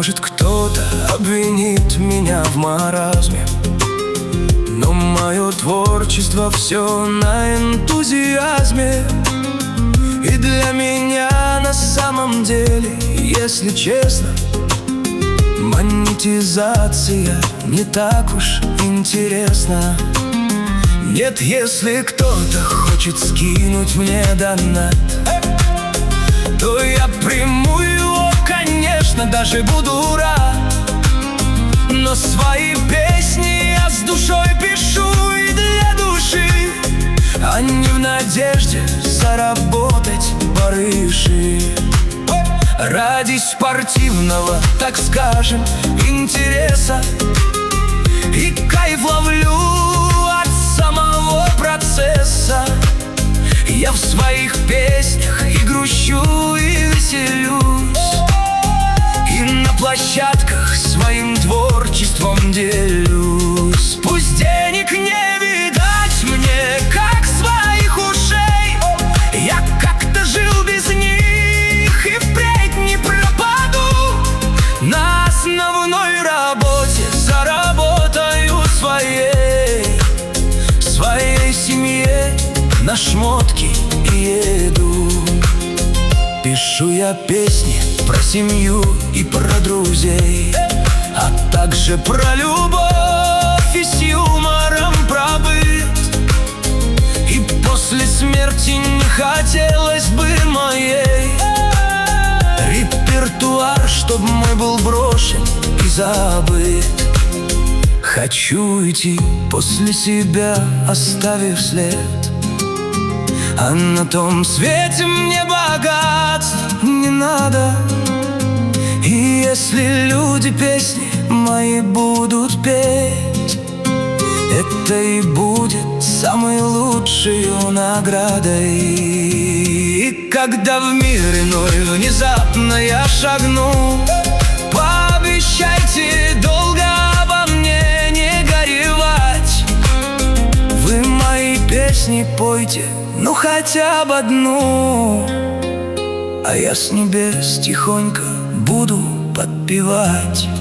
Может, кто-то обвинит меня в маразме, но мое творчество все на энтузиазме. И для меня на самом деле, если честно, монетизация не так уж интересна. Нет, если кто-то хочет скинуть мне донат, то я приму его, конечно, даже буду рад. Но свои песни я с душой пишу и для души, а не в надежде заработать барыши. Ради спортивного, так скажем, интереса и кайф ловлю от самого процесса. Я в своих песнях и грущу, и веселюсь, и на площадках своим творчеством делюсь. Пусть денег не видать мне, как своих ушей, я как-то жил без них и впредь не пропаду. На основной работе заработаю своей семье на шмотки и еду. Пишу я песни про семью и про друзей, а также про любовь и с юмором про быт. И после смерти не хотелось бы моей репертуар, чтоб мой был брошен и забыт. Хочу идти после себя, оставив след, а на том свете мне богатств не надо. И если люди песни мои будут петь, это и будет самой лучшей наградой. И когда в мир иной внезапно я шагну, пообещайте долго обо мне не горевать. Вы мои песни пойте, ну хотя бы одну, а я с небес тихонько буду подпевать.